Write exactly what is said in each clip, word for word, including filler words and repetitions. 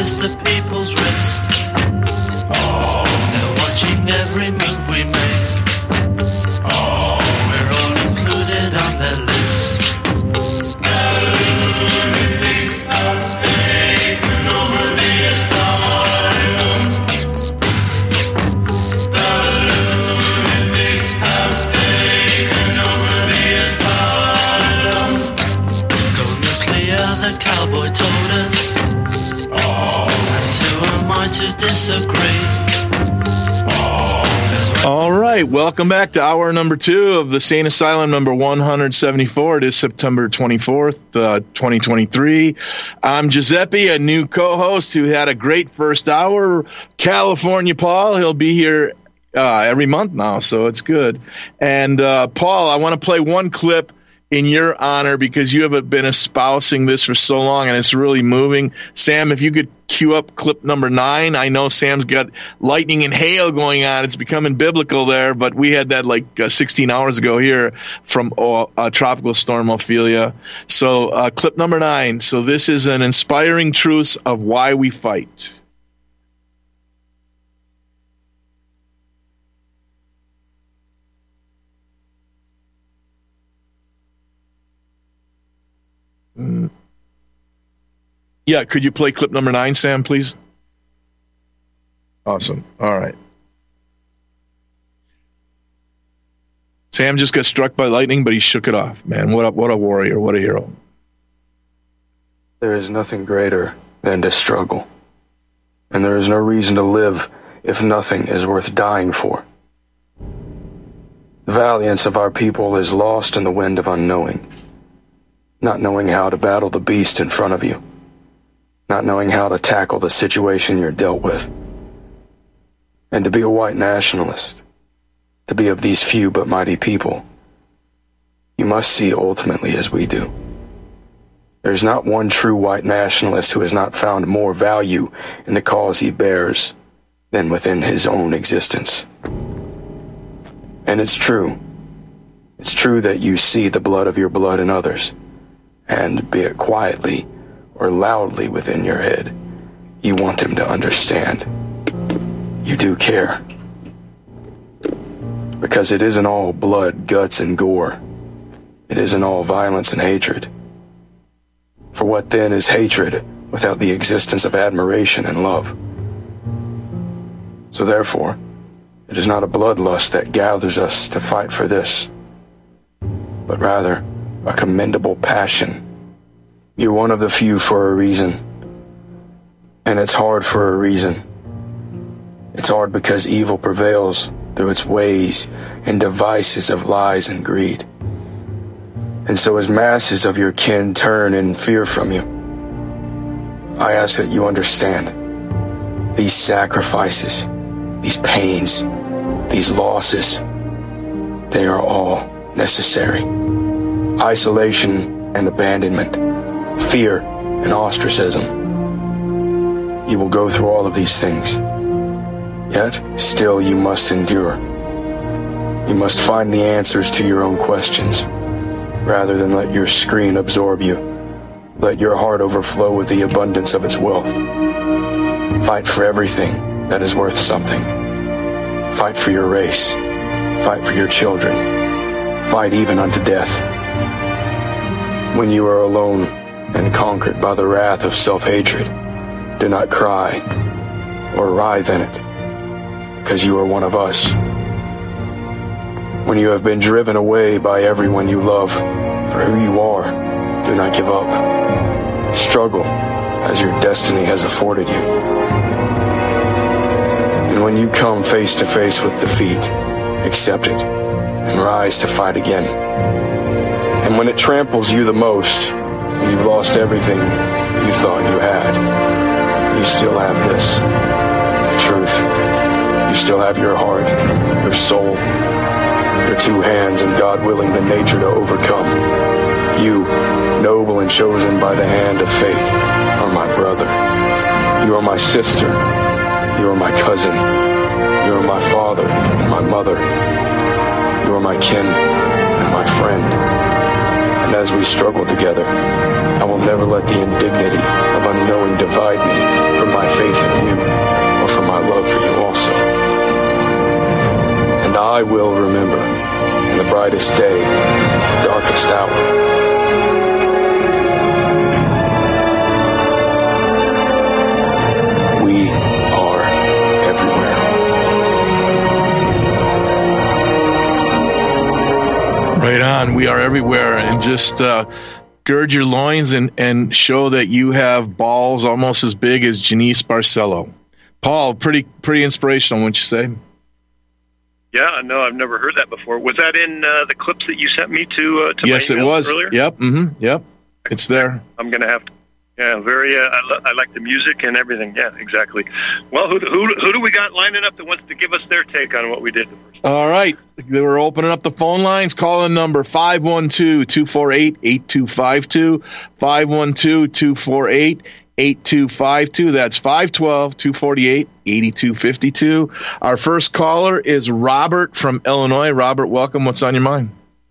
twist the people's wrist. They're watching every move we make. We're all included on their list. The lunatics have taken over the asylum. The lunatics have taken over the asylum. Go nuclear, the cowboy told us. And who am I to disagree? All right, welcome back to hour number two of the Sane Asylum number one seventy-four. It is September twenty-fourth, uh, twenty twenty-three. I'm Giuseppe, a new co-host who had a great first hour. California Paul, he'll be here uh, every month now, so it's good. And uh, Paul, I want to play one clip in your honor because you have been espousing this for so long and it's really moving. Sam, if you could cue up clip number nine. I know Sam's got lightning and hail going on. It's becoming biblical there, but we had that like uh, sixteen hours ago here from uh, uh, Tropical Storm Ophelia. So uh, clip number nine. So this is an inspiring truth of why we fight. Mm. Yeah, could you play clip number nine, Sam, please? Awesome. All right. Sam just got struck by lightning, but he shook it off. Man, what a, what a warrior, what a hero. There is nothing greater than to struggle, and there is no reason to live if nothing is worth dying for. The valiance of our people is lost in the wind of unknowing. Not knowing how to battle the beast in front of you. Not knowing how to tackle the situation you're dealt with. And to be a white nationalist, to be of these few but mighty people, you must see ultimately as we do. There's not one true white nationalist who has not found more value in the cause he bears than within his own existence. And it's true. It's true that you see the blood of your blood in others. And be it quietly or loudly within your head, you want them to understand. You do care. Because it isn't all blood, guts, and gore. It isn't all violence and hatred. For what then is hatred without the existence of admiration and love? So therefore, it is not a bloodlust that gathers us to fight for this, but rather a commendable passion. You're one of the few for a reason, and it's hard for a reason. It's hard because evil prevails through its ways and devices of lies and greed. And so as masses of your kin turn in fear from you, I ask that you understand these sacrifices, these pains, these losses, they are all necessary. Isolation and abandonment, fear and ostracism. You will go through all of these things. Yet, still you must endure. You must find the answers to your own questions, rather than let your screen absorb you. Let your heart overflow with the abundance of its wealth. Fight for everything that is worth something. Fight for your race. Fight for your children. Fight even unto death. When you are alone and conquered by the wrath of self-hatred, do not cry or writhe in it, because you are one of us. When you have been driven away by everyone you love for who you are, do not give up. Struggle as your destiny has afforded you. And when you come face to face with defeat, accept it and rise to fight again. And when it tramples you the most, and you've lost everything you thought you had, you still have this, truth. You still have your heart, your soul, your two hands, and God willing, the nature to overcome. You, noble and chosen by the hand of fate, are my brother. You are my sister. You are my cousin. You are my father and my mother. You are my kin and my friend. And And as we struggle together, I will never let the indignity of unknowing divide me from my faith in you or from my love for you also. And I will remember in the brightest day, the darkest hour, we are everywhere. Right on. We are everywhere. And just uh, gird your loins and, and show that you have balls almost as big as Janice Barcelo. Paul, pretty pretty inspirational, wouldn't you say? Yeah, no, I've never heard that before. Was that in uh, the clips that you sent me to, uh, to yes, my it was. earlier? Yep. Mm-hmm. Yep. It's there. I'm going to have to. Yeah, very. Uh, I, lo- I like the music and everything. Yeah, exactly. Well, who, who who do we got lining up that wants to give us their take on what we did? All right. They were opening up the phone lines. Call in number five one two, two four eight, eight two five two, five one two, two four eight, eight two five two. That's five one two, two four eight, eight two five two. Our first caller is Robert from Illinois. Robert, welcome. What's on your mind?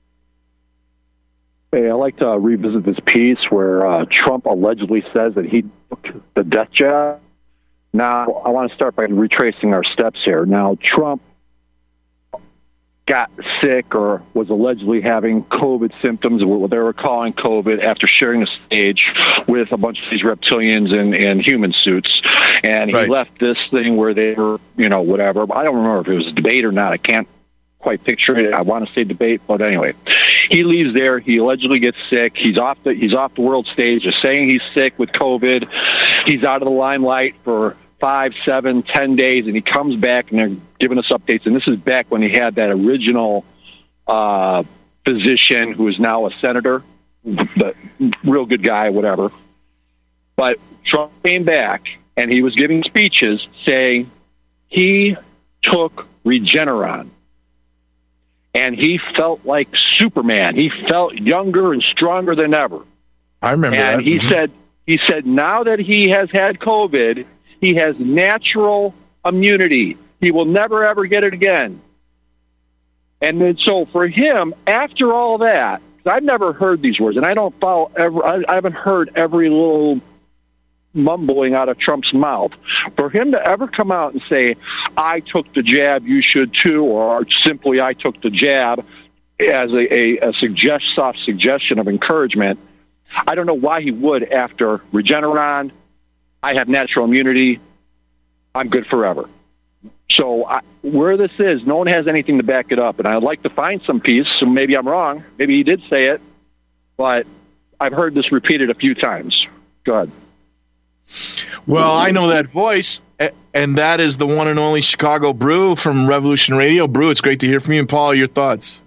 Hey, I'd like to uh, revisit this piece where uh, Trump allegedly says that he took the death jab. Now, I want to start by retracing our steps here. Now, Trump got sick or was allegedly having COVID symptoms, what they were calling COVID, after sharing the stage with a bunch of these reptilians in, in human suits. And he right. left this thing where they were, you know, whatever. I don't remember if it was a debate or not. I can't quite picture it. I want to say debate, but anyway, he leaves there. He allegedly gets sick. He's off the he's off the world stage. They're saying he's sick with COVID. He's out of the limelight for five, seven, ten days, and he comes back, and they're giving us updates. And this is back when he had that original uh, physician who is now a senator, the real good guy, whatever. But Trump came back, and he was giving speeches saying he took Regeneron. And he felt like Superman. He felt younger and stronger than ever. I remember and that. And he mm-hmm. said, he said, now that he has had COVID, he has natural immunity. He will never, ever get it again. And then, so for him, after all that, because I've never heard these words, and I don't follow ever, I, I haven't heard every little mumbling out of Trump's mouth. For him to ever come out and say, I took the jab, you should too, or simply I took the jab as a, a, a suggest, soft suggestion of encouragement, I don't know why he would after Regeneron. I have natural immunity. I'm good forever. So I, where this is, no one has anything to back it up. And I'd like to find some piece, so maybe I'm wrong. Maybe he did say it, but I've heard this repeated a few times. Go ahead. Well, I know that voice, and that is the one and only Chicago Brew from Revolution Radio. Brew, it's great to hear from you. And Paul, your thoughts?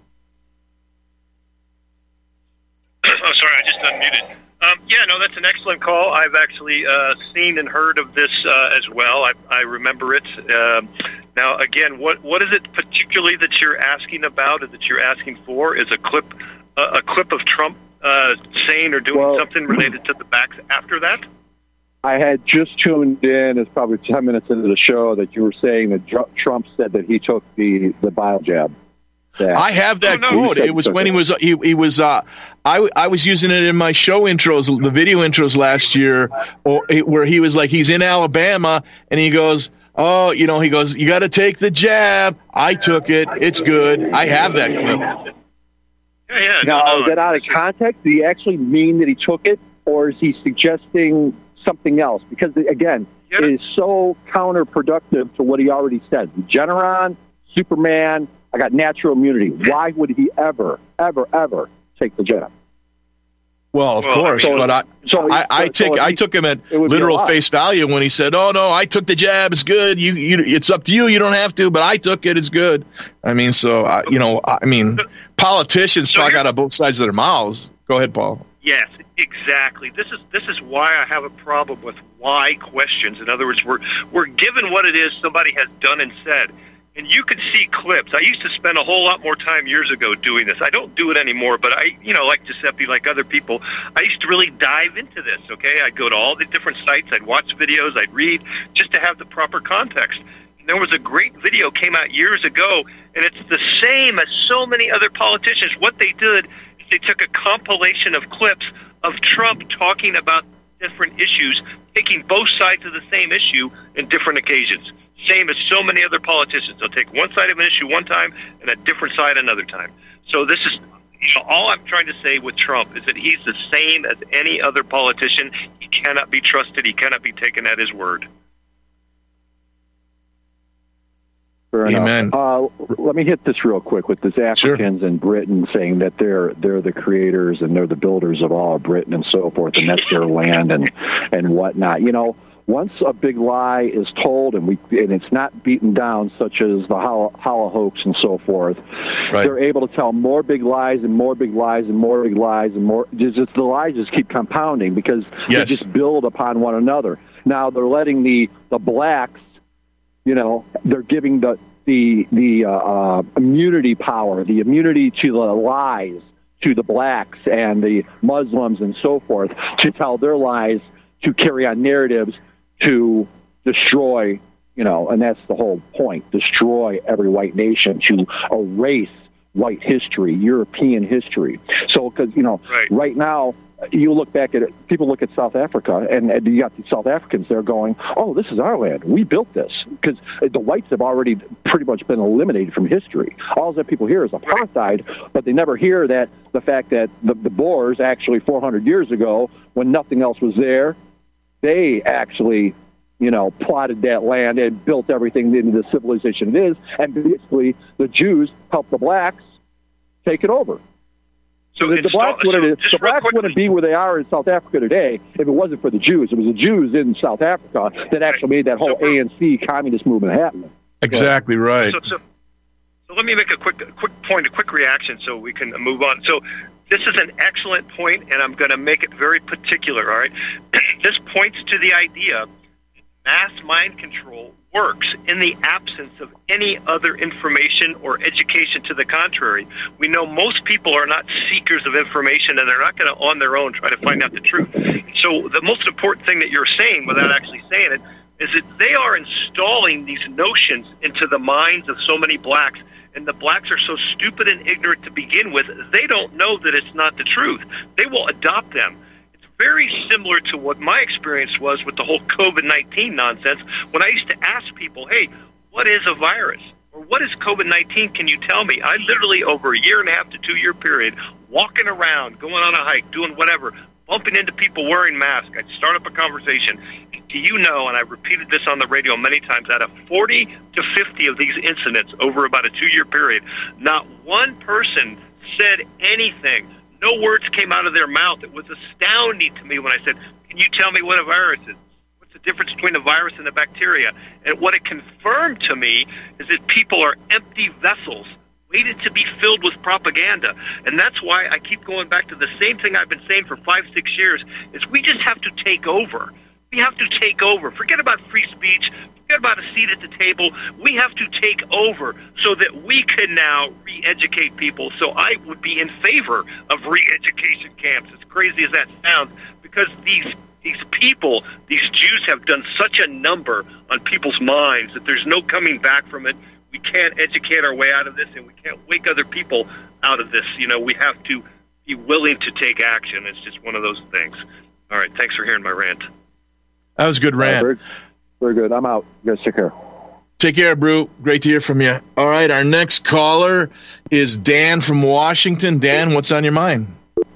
Oh, sorry, I just unmuted. Um, yeah, no, that's an excellent call. I've actually uh, seen and heard of this uh, as well. I, I remember it. Um, now, again, what what is it particularly that you're asking about, or that you're asking for? Is a clip uh, a clip of Trump uh, saying or doing well, something related to the backs after that? I had just tuned in, it's probably ten minutes into the show, that you were saying that Trump said that he took the, the bio jab. That I have that oh, no. quote. It was when he was he, he was uh, I I was using it in my show intros, the video intros last year, or where he was like he's in Alabama and he goes, oh, you know, he goes, you got to take the jab. I took it. It's good. I have that clip. Yeah, yeah. Now, no, is that out of context? Did he actually mean that he took it, or is he suggesting something else? Because again, yeah. it is so counterproductive to what he already said. Regeneron, Superman. I got natural immunity. Why would he ever, ever, ever take the jab? Well, of well, course, so, but I, so, I, I, so, take, so I took him at literal literal face value when he said, "Oh no, I took the jab. It's good. You, you, it's up to you. You don't have to, but I took it. It's good." I mean, so I, you know, I mean, politicians so talk out of both sides of their mouths. Go ahead, Paul. Yes, exactly. This is this is why I have a problem with why questions. In other words, we're we're given what it is somebody has done and said. And you could see clips. I used to spend a whole lot more time years ago doing this. I don't do it anymore, but I, you know, like Giuseppe, like other people, I used to really dive into this, okay? I'd go to all the different sites, I'd watch videos, I'd read, just to have the proper context. And there was a great video came out years ago, and it's the same as so many other politicians. What they did is they took a compilation of clips of Trump talking about different issues, taking both sides of the same issue in different occasions. Same as so many other politicians. They'll take one side of an issue one time and a different side another time. So this is, you know, all I'm trying to say with Trump is that he's the same as any other politician. He cannot be trusted. He cannot be taken at his word. Fair Amen. Uh, let me hit this real quick with this Africans Sure. and Britain saying that they're they're the creators and they're the builders of all of Britain and so forth, and that's their land and and whatnot. You know, once a big lie is told and we and it's not beaten down, such as the Hollow, Hollow hoax and so forth, Right. they're able to tell more big lies and more big lies and more big lies and more. Just, just the lies just keep compounding because Yes. they just build upon one another. Now they're letting the the blacks. You know, they're giving the the the uh, uh, immunity power, the immunity to the lies to the blacks and the Muslims and so forth to tell their lies, to carry on narratives, to destroy, you know, and that's the whole point, destroy every white nation, to erase white history, European history. So, because, you know, Right. right now, you look back at it, people look at South Africa, and, and you got the South Africans there going, oh, this is our land. We built this. Because the whites have already pretty much been eliminated from history. All that people hear is apartheid, but they never hear that the fact that the, the Boers actually four hundred years ago, when nothing else was there, they actually, you know, plotted that land and built everything into the civilization it is. And basically, the Jews helped the blacks take it over. So the, the install- blacks, wouldn't, so just the real blacks quickly- wouldn't be where they are in South Africa today if it wasn't for the Jews. It was the Jews in South Africa that actually made that whole So- A N C communist movement happen. Exactly right. So, so, so let me make a quick, a quick point, a quick reaction, so we can move on. So, this is an excellent point, and I'm going to make it very particular. All right, this points to the idea mass mind control works in the absence of any other information or education to the contrary. We know most people are not seekers of information, and they're not going to, on their own, try to find out the truth. So, the most important thing that you're saying, without actually saying it, is that they are installing these notions into the minds of so many blacks, and the blacks are so stupid and ignorant to begin with, they don't know that it's not the truth. They will adopt them. It's very similar to what my experience was with the whole COVID nineteen nonsense, when I used to ask people, hey, what is a virus? Or what is COVID nineteen? Can you tell me? I literally, over a year and a half to two-year period, walking around, going on a hike, doing whatever, bumping into people wearing masks, I'd start up a conversation. Do you know, and I've repeated this on the radio many times, out of forty to fifty of these incidents over about a two-year period, not one person said anything. No words came out of their mouth. It was astounding to me when I said, can you tell me what a virus is? What's the difference between a virus and a bacteria? And what it confirmed to me is that people are empty vessels, waited to be filled with propaganda. And that's why I keep going back to the same thing I've been saying for five, six years, is we just have to take over. We have to take over. Forget about free speech. Forget about a seat at the table. We have to take over so that we can now re-educate people. So I would be in favor of re-education camps, as crazy as that sounds, because these these people, these Jews, have done such a number on people's minds that there's no coming back from it. We can't educate our way out of this, and we can't wake other people out of this. You know, we have to be willing to take action. It's just one of those things. All right, thanks for hearing my rant. That was a good rant. Very, very good. I'm out. You guys take care. Take care, Brew. Great to hear from you. All right, our next caller is Dan from Washington. Dan, what's on your mind?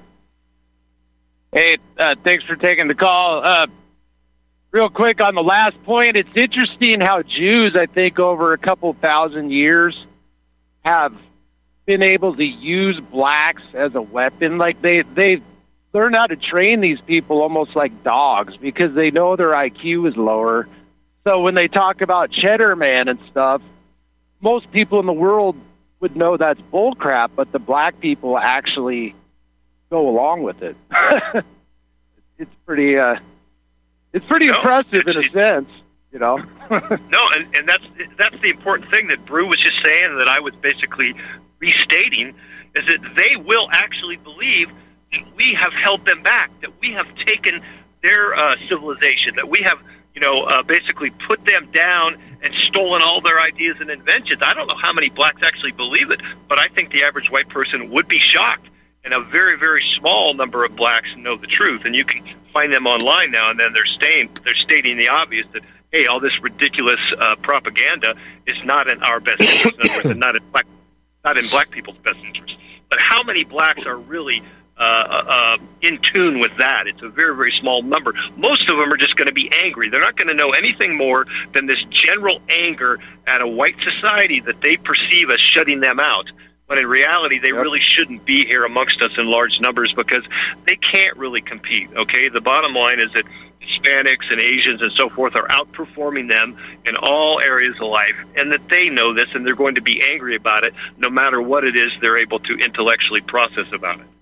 Hey, uh, thanks for taking the call. Uh, real quick on the last point, it's interesting how Jews, I think, over a couple thousand years have been able to use blacks as a weapon. Like they, they learn how to train these people almost like dogs because they know their I Q is lower. So when they talk about Cheddar Man and stuff, most people in the world would know that's bullcrap, but the black people actually go along with it. It's pretty, uh, it's pretty No, impressive in a it's- sense, you know. No, and, and that's that's the important thing that Brew was just saying, and that I was basically restating, is that they will actually believe that we have held them back, that we have taken their uh, civilization, that we have, you know, uh, basically put them down and stolen all their ideas and inventions. I don't know how many blacks actually believe it, but I think the average white person would be shocked and a very, very small number of blacks know the truth. And you can find them online now and then. They're staying, they're stating the obvious that, hey, all this ridiculous uh, propaganda is not in our best interest. In other words, not in black, not in black people's best interest. But how many blacks are really uh, uh, in tune with that? It's a very, very small number. Most of them are just going to be angry. They're not going to know anything more than this general anger at a white society that they perceive as shutting them out. But in reality, they yep. really shouldn't be here amongst us in large numbers because they can't really compete, okay? The bottom line is that Hispanics and Asians and so forth are outperforming them in all areas of life, and that they know this, and they're going to be angry about it no matter what it is they're able to intellectually process about it.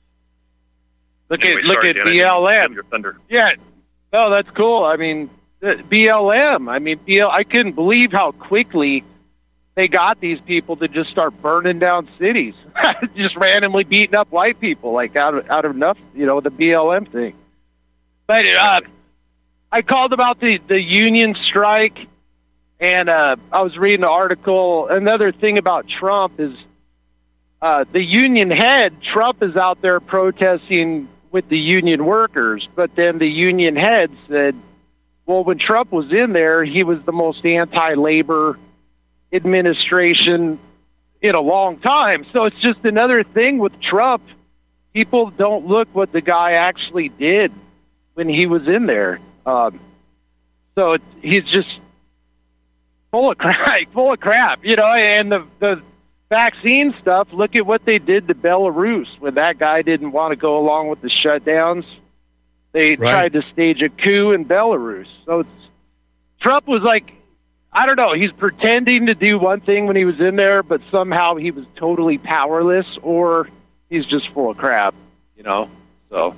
Look anyway, at look sorry, at Dan, B L M. Your thunder. Yeah, no, that's cool. I mean, B L M. I mean, B L, I couldn't believe how quickly they got these people to just start burning down cities, just randomly beating up white people, like out of out of nothing, you know, the B L M thing. But uh, I called about the, the union strike, and uh, I was reading an article. Another thing about Trump is uh, the union head, Trump is out there protesting with the union workers, but then the union head said, well, when Trump was in there, he was the most anti-labor administration in a long time. So it's just another thing with Trump. People don't look what the guy actually did when he was in there. Um, so it, he's just full of crap, full of crap, you know, and the, the vaccine stuff, look at what they did to Belarus when that guy didn't want to go along with the shutdowns. They right. tried to stage a coup in Belarus. So it's, Trump was like, I don't know, he's pretending to do one thing when he was in there, but somehow he was totally powerless, or he's just full of crap, you know? So.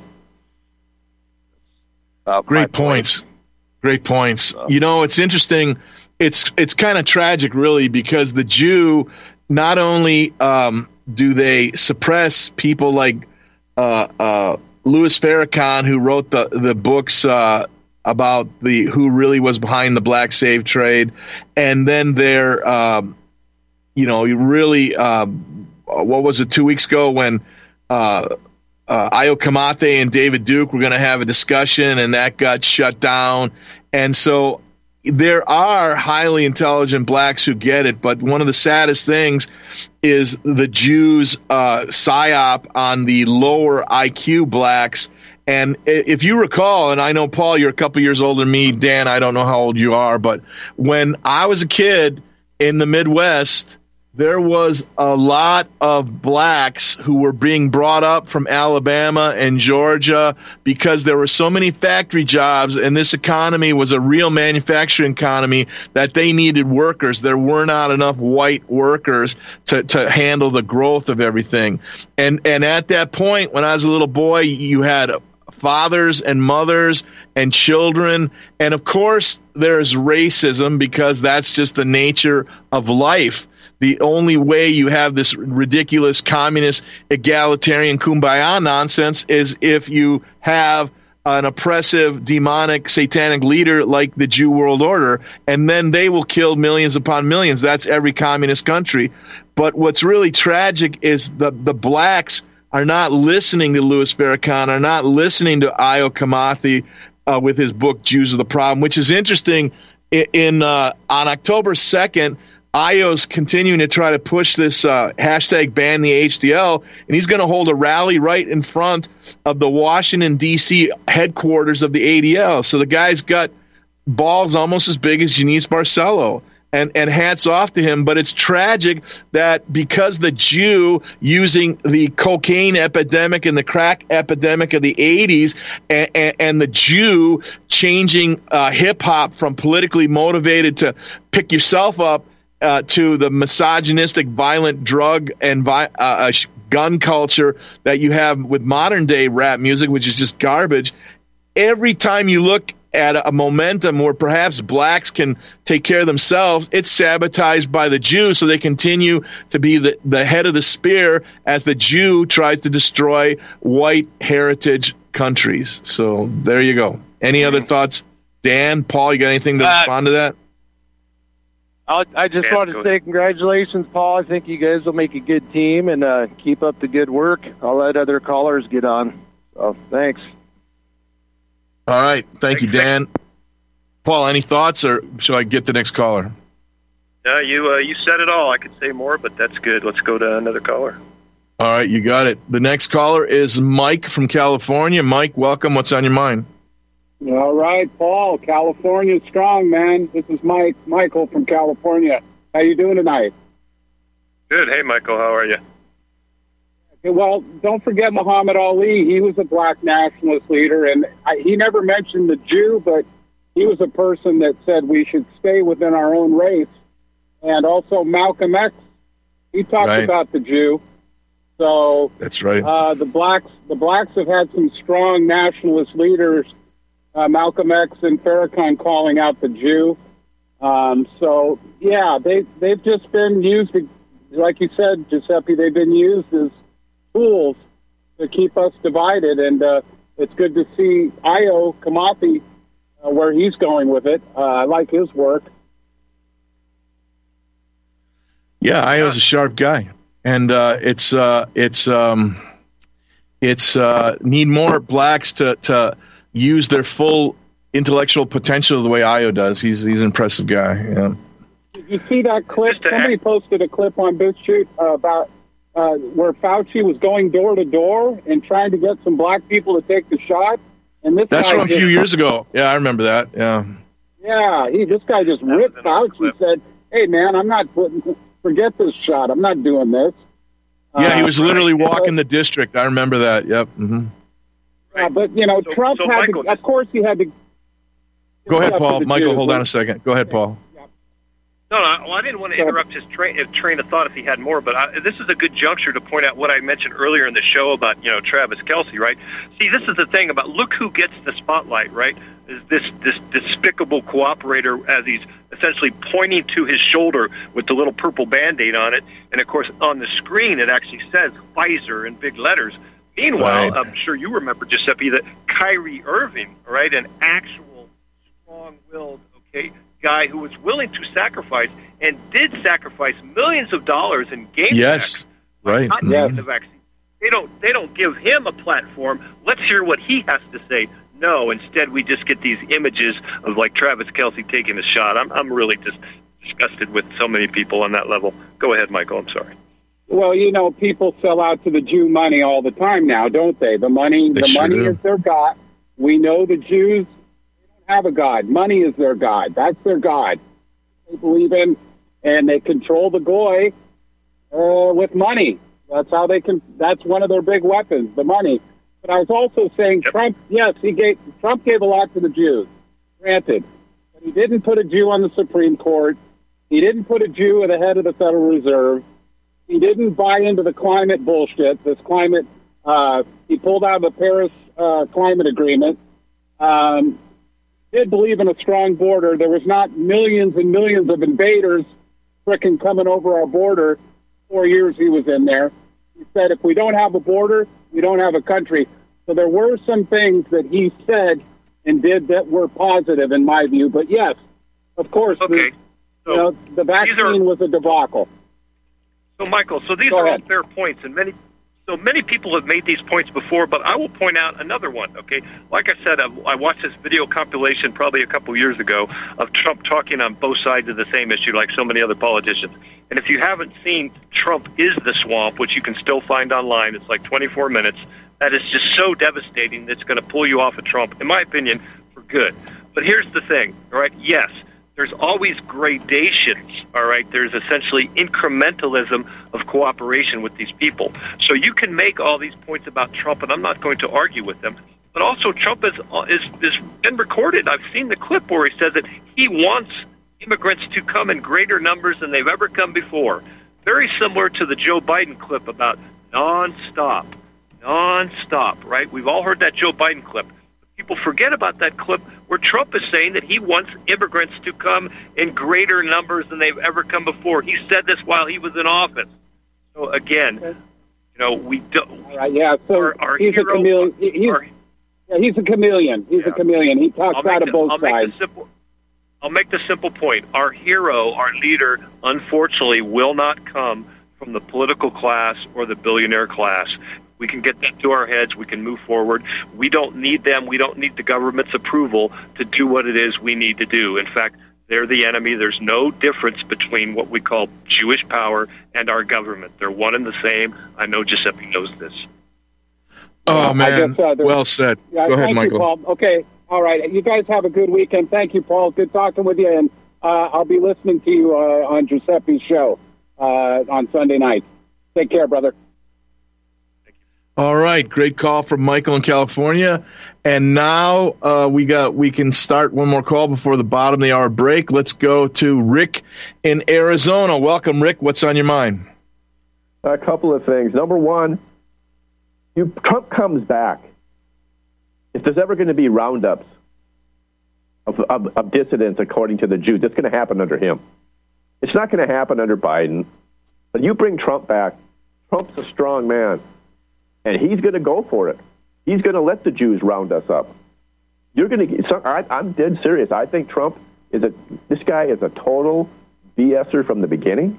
Uh, Great points. Point. Great points. So. You know, it's interesting. It's, it's kind of tragic, really, because the Jew, not only um, do they suppress people like uh, uh, Louis Farrakhan, who wrote the, the books, uh, about the who really was behind the black slave trade, and then they're, um, you know, you really, um, what was it, two weeks ago when uh, uh, Ayo Kamate and David Duke were going to have a discussion, and that got shut down. And so there are highly intelligent blacks who get it, but one of the saddest things is the Jews' uh, psyop on the lower I Q blacks. And if you recall, and I know, Paul, you're a couple years older than me. Dan, I don't know how old you are, but when I was a kid in the Midwest, there was a lot of blacks who were being brought up from Alabama and Georgia because there were so many factory jobs, and this economy was a real manufacturing economy that they needed workers. There were not enough white workers to, to handle the growth of everything. And, and at that point, when I was a little boy, you had fathers and mothers and children. And of course, there's racism because that's just the nature of life. The only way you have this ridiculous communist egalitarian kumbaya nonsense is if you have an oppressive, demonic, satanic leader like the Jew World Order, and then they will kill millions upon millions. That's every communist country. But what's really tragic is the, the blacks are not listening to Louis Farrakhan, are not listening to Ayo Kamathi uh, with his book, Jews Are the Problem, which is interesting. In, in uh, on October second, Ayo's continuing to try to push this uh, hashtag ban the H D L, and he's going to hold a rally right in front of the Washington, D C headquarters of the A D L. So the guy's got balls almost as big as Janice Barcelo. And, and hats off to him, but it's tragic that because the Jew using the cocaine epidemic and the crack epidemic of the eighties and, and, and the Jew changing uh, hip-hop from politically motivated to pick yourself up uh, to the misogynistic, violent drug and vi- uh, gun culture that you have with modern-day rap music, which is just garbage. Every time you look at a momentum where perhaps blacks can take care of themselves, it's sabotaged by the Jew, so they continue to be the, the head of the spear as the Jew tries to destroy white heritage countries. So there you go. Any other thoughts? Dan, Paul, you got anything to uh, respond to that? I'll, I just Yeah, want go to say congratulations, Paul. I think you guys will make a good team, and uh, keep up the good work. I'll let other callers get on. So, thanks. All right. Thank you, Dan. Paul, any thoughts, or should I get the next caller? No, you uh, you said it all. I could say more, but that's good. Let's go to another caller. All right, you got it. The next caller is Mike from California. Mike, welcome. What's on your mind? All right, Paul, California strong, man. This is Mike, Michael from California. How you doing tonight? Good. Hey, Michael, how are you? Okay, well, don't forget Muhammad Ali. He was a black nationalist leader, and I, he never mentioned the Jew, but he was a person that said we should stay within our own race. And also Malcolm X, he talked Right. about the Jew. So That's right. uh, the blacks, the blacks have had some strong nationalist leaders. Uh, Malcolm X and Farrakhan calling out the Jew. Um, so yeah, they they've just been used, like you said, Giuseppe. They've been used as tools to keep us divided, and uh, it's good to see Io Kamathi uh, where he's going with it. Uh, I like his work. Yeah, Io's a sharp guy, and uh, it's uh, it's um, it's uh, need more blacks to to use their full intellectual potential the way Io does. He's he's an impressive guy. Yeah. Did you see that clip? Just to Somebody add- posted a clip on BitChute uh, about uh, where Fauci was going door to door and trying to get some black people to take the shot. And this That's guy from a just, few years ago. Yeah, I remember that. Yeah. Yeah, he this guy just That ripped was another Fauci. clip. Said, "Hey man, I'm not putting. Forget this shot. I'm not doing this." Yeah, he Uh, was literally right. walking the district. I remember that. Yep. hmm Yeah, but you know, So- Trump so had Michael, to. Of course, he had to. Go ahead, up to Paul. the Michael, Jews. hold on a second. Go ahead, Paul. No, no, well, I didn't want to interrupt his train, his train of thought if he had more, but I, this is a good juncture to point out what I mentioned earlier in the show about, you know, Travis Kelce, right? See, this is the thing about look who gets the spotlight, right? Is this this despicable cooperator as he's essentially pointing to his shoulder with the little purple Band-Aid on it, and of course on the screen it actually says Pfizer in big letters. Meanwhile, Right. I'm sure you remember, Giuseppe, that Kyrie Irving, all right, an actual strong-willed, okay, guy who was willing to sacrifice and did sacrifice millions of dollars in game Yes. tax by Right. not Yes. taking the vaccine. They don't. They don't give him a platform. Let's hear what he has to say. No, instead we just get these images of like Travis Kelce taking a shot. I'm I'm really just disgusted with so many people on that level. Go ahead, Michael. I'm sorry. Well, you know, people sell out to the Jew money all the time now, don't they? The money, They the sure money do. is their god. We know the Jews don't have a god. Money is their god. That's their god. They believe in, and they control the goy uh, with money. That's how they can. That's one of their big weapons, the money. But I was also saying, Yep. Trump. Yes, he gave. Trump gave a lot to the Jews, granted, but he didn't put a Jew on the Supreme Court. He didn't put a Jew at the head of the Federal Reserve. He didn't buy into the climate bullshit. This climate, uh, he pulled out of the Paris uh, climate agreement. Um, did believe in a strong border. There was not millions and millions of invaders frickin' coming over our border. Four years he was in there. He said, if we don't have a border, we don't have a country. So there were some things that he said and did that were positive in my view. But yes, of course, Okay. the, So, you know, the vaccine are- was a debacle. so Michael, so these Go are ahead. all fair points, and many. So many people have made these points before, but I will point out another one, okay? Like I said, I, I watched this video compilation probably a couple years ago of Trump talking on both sides of the same issue like so many other politicians. And if you haven't seen Trump is the Swamp, which you can still find online, it's like twenty-four minutes, that is just so devastating that it's going to pull you off of Trump, in my opinion, for good. But here's the thing, all right? Yes, there's always gradations, all right? There's essentially incrementalism of cooperation with these people. So you can make all these points about Trump, and I'm not going to argue with them. But also Trump is is is been recorded. I've seen the clip where he says that he wants immigrants to come in greater numbers than they've ever come before. Very similar to the Joe Biden clip about nonstop, nonstop, right? We've all heard that Joe Biden clip. People forget about that clip where Trump is saying that he wants immigrants to come in greater numbers than they've ever come before. He said this while he was in office. So again, you know, we don't. All right, yeah. So Our- our he's hero- a chameleon. He- He's, our- yeah, he's a chameleon. He's Yeah. a chameleon. He talks I'll make out of the- both I'll make sides. the simple. I'll make the simple point. Our hero, our leader, unfortunately, will not come from the political class or the billionaire class. We can get that to our heads. We can move forward. We don't need them. We don't need the government's approval to do what it is we need to do. In fact, they're the enemy. There's no difference between what we call Jewish power and our government. They're one and the same. I know Giuseppe knows this. Oh, man. guess, uh, well said. Yeah, Go ahead, thank Michael. You, Paul. Okay. All right. You guys have a good weekend. Thank you, Paul. Good talking with you. And uh, I'll be listening to you uh, on Giuseppe's show uh, on Sunday night. Take care, brother. All right, great call from Michael in California. And now uh, we got we can start one more call before the bottom of the hour break. Let's go to Rick in Arizona. Welcome, Rick. What's on your mind? A couple of things. Number one, you, Trump comes back. If there's ever going to be roundups of, of, of dissidents, according to the Jews, it's going to happen under him. It's not going to happen under Biden. But you bring Trump back. Trump's a strong man. And he's going to go for it. He's going to let the Jews round us up. You're going to. So I, I'm dead serious. I think Trump is a. This guy is a total BSer from the beginning.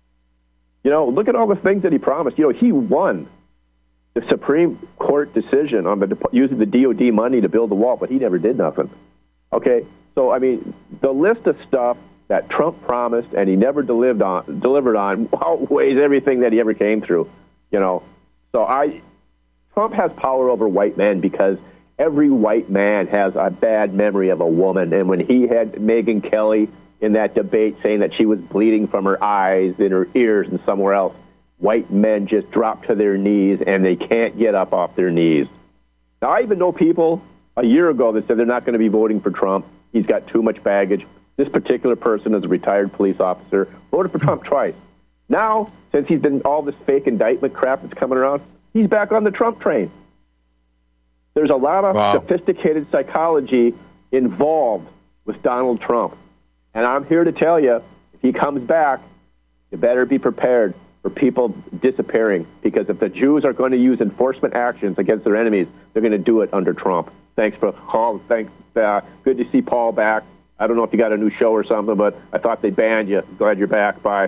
You know, look at all the things that he promised. You know, he won the Supreme Court decision on the using the D O D money to build the wall, but he never did nothing. Okay, so I mean, the list of stuff that Trump promised and he never delivered on delivered on outweighs everything that he ever came through. You know, so I. Trump has power over white men because every white man has a bad memory of a woman. And when he had Megyn Kelly in that debate saying that she was bleeding from her eyes, in her ears, and somewhere else, white men just drop to their knees and they can't get up off their knees. Now, I even know people a year ago that said they're not going to be voting for Trump. He's got too much baggage. This particular person is a retired police officer, voted for Trump twice. Now, since he's been all this fake indictment crap that's coming around, he's back on the Trump train. There's a lot of wow. sophisticated psychology involved with Donald Trump. And I'm here to tell you, if he comes back, you better be prepared for people disappearing. Because if the Jews are going to use enforcement actions against their enemies, they're going to do it under Trump. Thanks for Paul. Thanks. Uh, good to see Paul back. I don't know if you got a new show or something, but I thought they banned you. Glad you're back. Bye.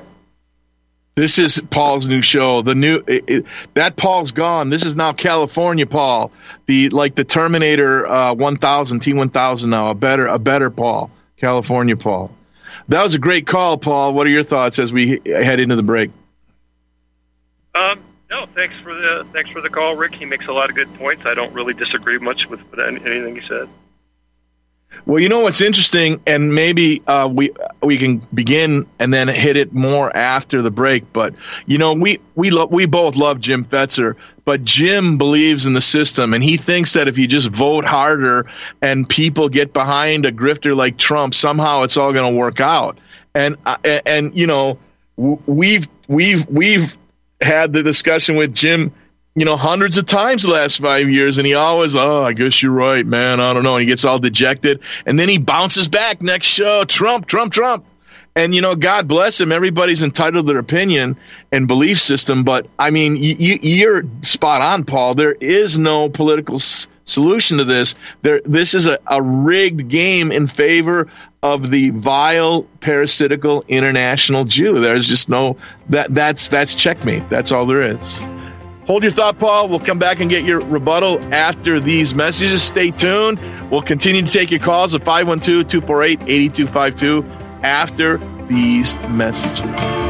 This is Paul's new show. The new it, it, that Paul's gone. This is now California Paul, the like the Terminator uh, one thousand T one thousand now. A better a better Paul, California Paul. That was a great call, Paul. What are your thoughts as we head into the break? Um, no, thanks for the thanks for the call, Rick. He makes a lot of good points. I don't really disagree much with, with anything he said. Well, you know what's interesting, and maybe uh, we we can begin and then hit it more after the break. But you know, we we lo- we both love Jim Fetzer, but Jim believes in the system, and he thinks that if you just vote harder and people get behind a grifter like Trump, somehow it's all going to work out. And uh, and you know, we've we've we've had the discussion with Jim, you know, hundreds of times the last five years, and he always, oh, I guess you're right, man, I don't know, and he gets all dejected, and then he bounces back next show, Trump, Trump, Trump, and, you know, God bless him, everybody's entitled to their opinion and belief system, but, I mean, you, you, you're spot on, Paul, there is no political s- solution to this. There, this is a, a rigged game in favor of the vile, parasitical international Jew. There's just no, that that's that's checkmate, that's all there is. Hold your thought, Paul. We'll come back and get your rebuttal after these messages. Stay tuned. We'll continue to take your calls at five one two, two four eight, eight two five two after these messages.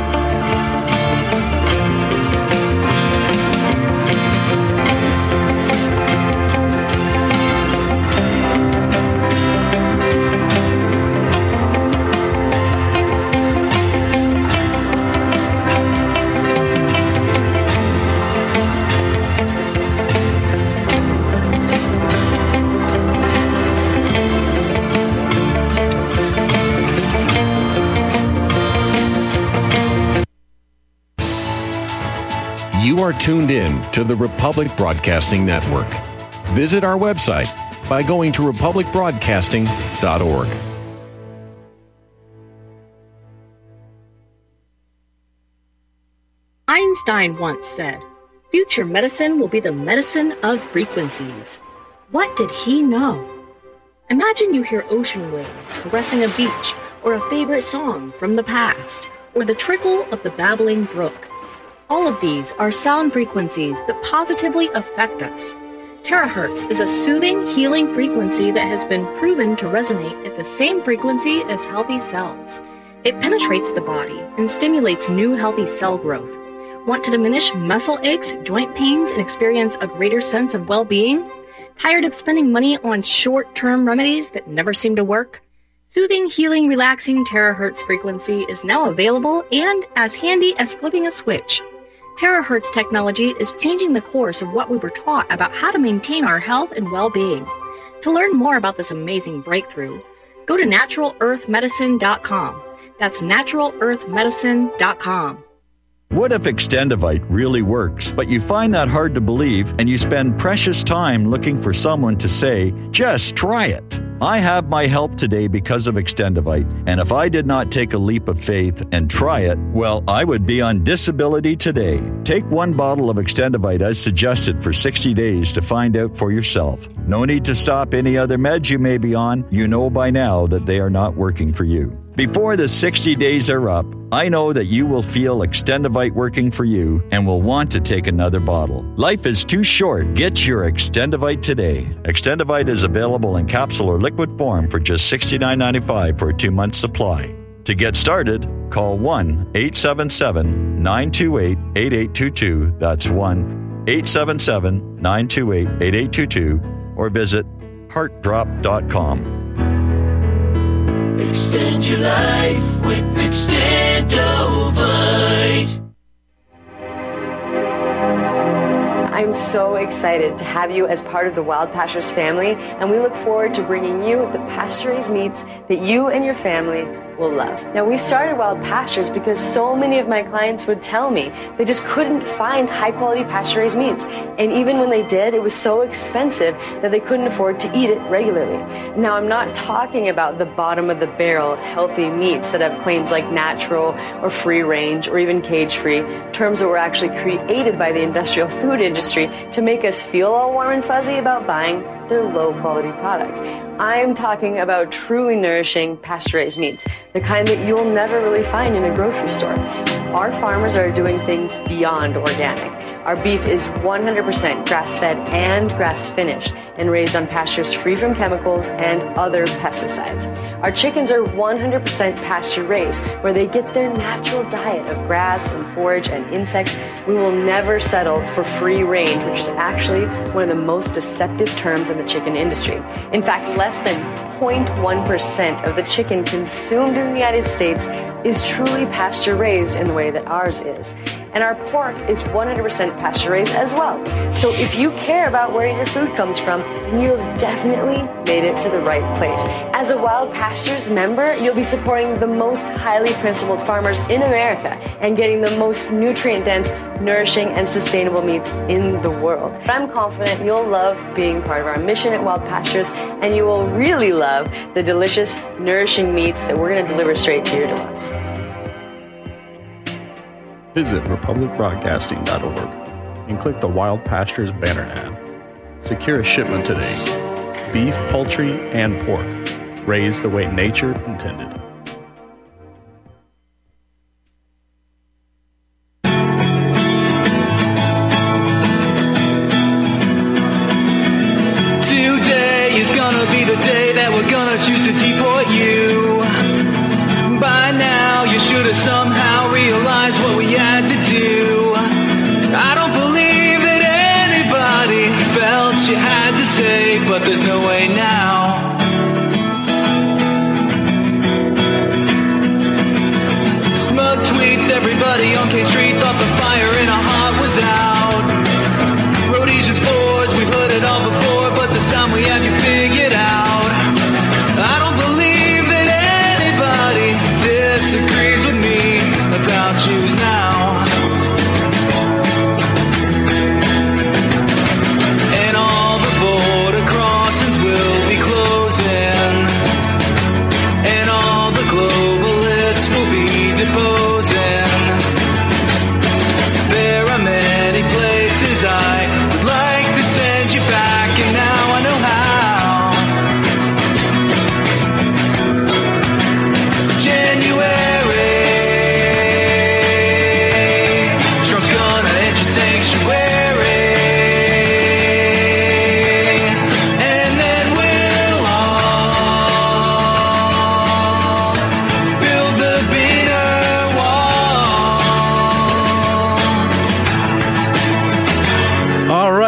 You are tuned in to the Republic Broadcasting Network. Visit our website by going to republic broadcasting dot org. Einstein once said, "Future medicine will be the medicine of frequencies." What did he know? Imagine you hear ocean waves caressing a beach, or a favorite song from the past, or the trickle of the babbling brook. All of these are sound frequencies that positively affect us. Terahertz is a soothing, healing frequency that has been proven to resonate at the same frequency as healthy cells. It penetrates the body and stimulates new healthy cell growth. Want to diminish muscle aches, joint pains, and experience a greater sense of well-being? Tired of spending money on short-term remedies that never seem to work? Soothing, healing, relaxing terahertz frequency is now available and as handy as flipping a switch. Terahertz technology is changing the course of what we were taught about how to maintain our health and well-being. To learn more about this amazing breakthrough, go to natural earth medicine dot com. That's natural earth medicine dot com. What if Extendivite really works, but you find that hard to believe and you spend precious time looking for someone to say, just try it? I have my help today because of Extendivite, and if I did not take a leap of faith and try it, well, I would be on disability today. Take one bottle of Extendivite as suggested for sixty days to find out for yourself. No need to stop any other meds you may be on. You know by now that they are not working for you. Before the sixty days are up, I know that you will feel Extendivite working for you and will want to take another bottle. Life is too short. Get your Extendivite today. Extendivite is available in capsule or liquid form for just sixty-nine ninety-five for a two-month supply. To get started, call one eight seven seven, nine two eight, eight eight two two. That's one eight seven seven, nine two eight, eight eight two two or visit heart drop dot com. Extend your life with Extendovite. I'm so excited to have you as part of the Wild Pastures family, and we look forward to bringing you the pasture-raised meats that you and your family will love. Now, we started Wild Pastures because so many of my clients would tell me they just couldn't find high-quality pasture-raised meats, and even when they did, it was so expensive that they couldn't afford to eat it regularly. Now, I'm not talking about the bottom-of-the-barrel healthy meats that have claims like natural or free-range or even cage-free, terms that were actually created by the industrial food industry to make us feel all warm and fuzzy about buying their low-quality products. I'm talking about truly nourishing pasture-raised meats, the kind that you'll never really find in a grocery store. Our farmers are doing things beyond organic. Our beef is one hundred percent grass-fed and grass-finished and raised on pastures free from chemicals and other pesticides. Our chickens are one hundred percent pasture-raised, where they get their natural diet of grass and forage and insects. We will never settle for free range, which is actually one of the most deceptive terms in the chicken industry. In fact, less than zero point one percent of the chicken consumed in the United States is truly pasture-raised in the way that ours is. And our pork is one hundred percent pasture-raised as well. So if you care about where your food comes from, then you have definitely made it to the right place. As a Wild Pastures member, you'll be supporting the most highly principled farmers in America and getting the most nutrient-dense, nourishing, and sustainable meats in the world. I'm confident you'll love being part of our mission at Wild Pastures, and you will really love the delicious, nourishing meats that we're going to deliver straight to your door. Visit republic broadcasting dot org and click the Wild Pastures banner ad. Secure a shipment today. Beef, poultry, and pork, raised the way nature intended. Today is gonna be the day that we're gonna choose to deport you. By now you should have somehow realized what we had to do. I don't believe that anybody felt you had to stay, but there's no way now. Smug tweets, everybody on K Street thought the fire in our heart was out. Rhodesian spores, we've heard it all before, but this time we have you figured out. I don't believe that anybody disagrees with me.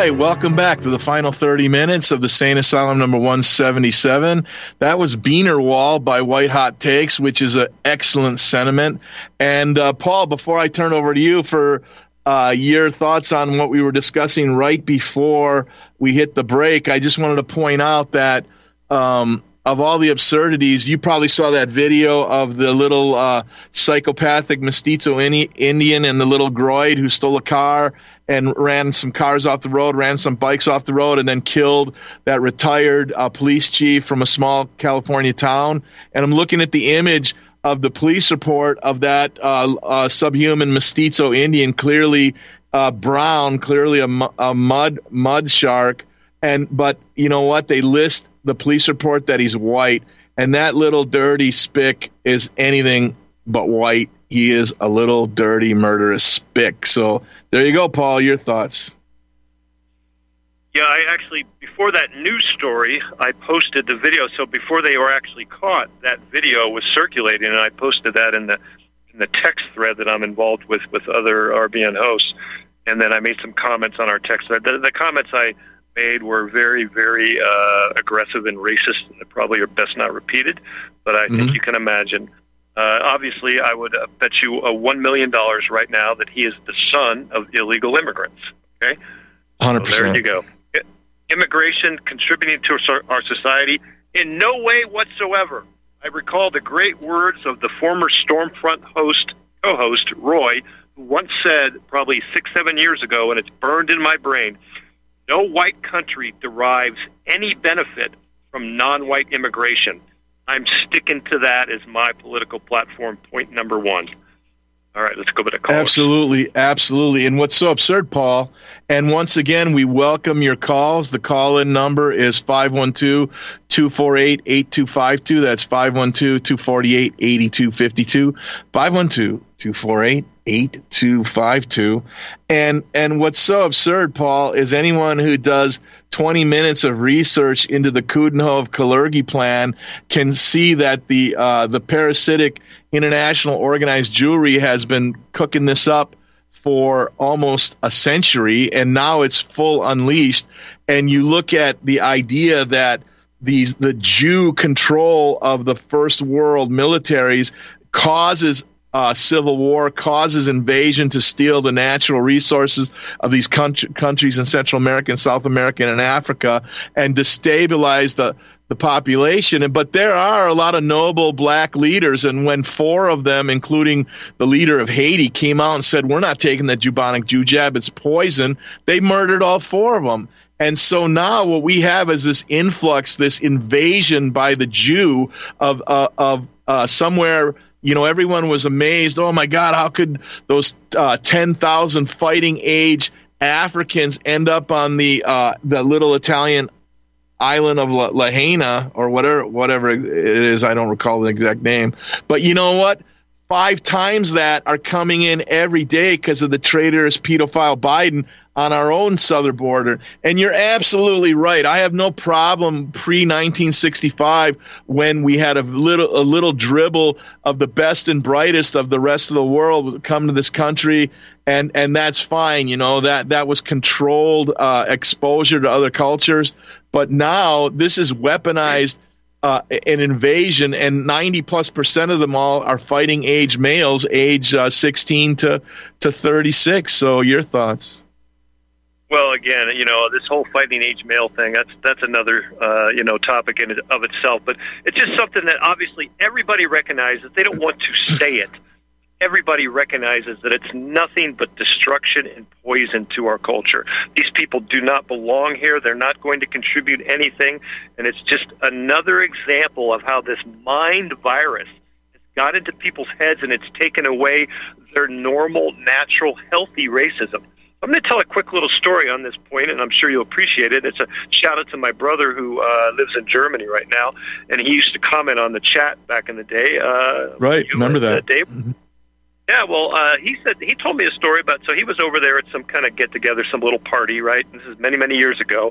right, welcome back to the final thirty minutes of the Sane Asylum number one seventy-seven. That was Beaner Wall by White Hot Takes, which is an excellent sentiment. And uh, Paul, before I turn over to you for uh, your thoughts on what we were discussing right before we hit the break, I just wanted to point out that um, of all the absurdities, you probably saw that video of the little uh, psychopathic mestizo Indian and the little groid who stole a car and ran some cars off the road, ran some bikes off the road, and then killed that retired uh, police chief from a small California town. And I'm looking at the image of the police report of that uh, uh, subhuman mestizo Indian, clearly uh, brown, clearly a, a mud mud shark. And but you know what? They list the police report that he's white, and that little dirty spick is anything but white. He is a little dirty, murderous spick. So there you go, Paul. Your thoughts? Yeah, I actually, before that news story, I posted the video. So before they were actually caught, that video was circulating, and I posted that in the in the text thread that I'm involved with with other R B N hosts. And then I made some comments on our text thread. The, the comments I made were very, very uh, aggressive and racist, and probably are best not repeated. But I mm-hmm. think you can imagine. Uh, obviously, I would uh, bet you uh, one million dollars right now that he is the son of illegal immigrants. Okay? one hundred percent. So there you go. Immigration contributing to our society in no way whatsoever. I recall the great words of the former Stormfront host, co-host, Roy, who once said, probably six, seven years ago, and it's burned in my brain, no white country derives any benefit from non-white immigration. I'm sticking to that as my political platform, point number one. All right, let's go to the call. Absolutely, absolutely. And what's so absurd, Paul, and once again, we welcome your calls. The call-in number is five one two, two four eight, eight two five two. That's five one two, two four eight, eight two five two, five one two, two four eight, eight two five two. And and what's so absurd, Paul, is anyone who does twenty minutes of research into the Coudenhove-Kalergi plan can see that the uh, the parasitic international organized Jewry has been cooking this up for almost a century, and now it's full unleashed. And you look at the idea that these the Jew control of the first world militaries causes Uh, civil war, causes invasion to steal the natural resources of these country, countries in Central America and South America and Africa, and destabilize the, the population. But there are a lot of noble black leaders, and when four of them, including the leader of Haiti, came out and said, we're not taking the bubonic Jew jab, it's poison, they murdered all four of them. And so now what we have is this influx, this invasion by the Jew of, uh, of uh, somewhere. You know, everyone was amazed. Oh, my God, how could those uh, ten thousand fighting age Africans end up on the uh, the little Italian island of La- Lahaina or whatever, whatever it is? I don't recall the exact name. But you know what? Five times that are coming in every day because of the traitorous pedophile Biden on our own southern border. And you're absolutely right. I have no problem pre nineteen sixty-five when we had a little a little dribble of the best and brightest of the rest of the world come to this country, and and that's fine. You know, that that was controlled uh, exposure to other cultures. But now this is weaponized uh, an invasion, and ninety plus percent of them all are fighting age males, age uh, sixteen to to thirty-six. So your thoughts? Well, again, you know, this whole fighting age male thing, that's that's another, uh, you know, topic in it, of itself. But it's just something that obviously everybody recognizes. They don't want to say it. Everybody recognizes that it's nothing but destruction and poison to our culture. These people do not belong here. They're not going to contribute anything. And it's just another example of how this mind virus has got into people's heads, and it's taken away their normal, natural, healthy racism. I'm going to tell a quick little story on this point, and I'm sure you'll appreciate it. It's a shout-out to my brother who uh, lives in Germany right now, and he used to comment on the chat back in the day. Uh, right, remember that. Uh, Dave? Mm-hmm. Yeah, well, uh, he said he told me a story about, so he was over there at some kind of get-together, some little party, right? This is many, many years ago,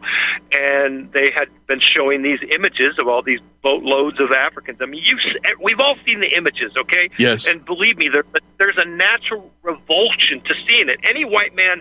and they had been showing these images of all these boatloads of Africans. I mean, you we've all seen the images, okay? Yes. And believe me, there, there's a natural revulsion to seeing it. Any white man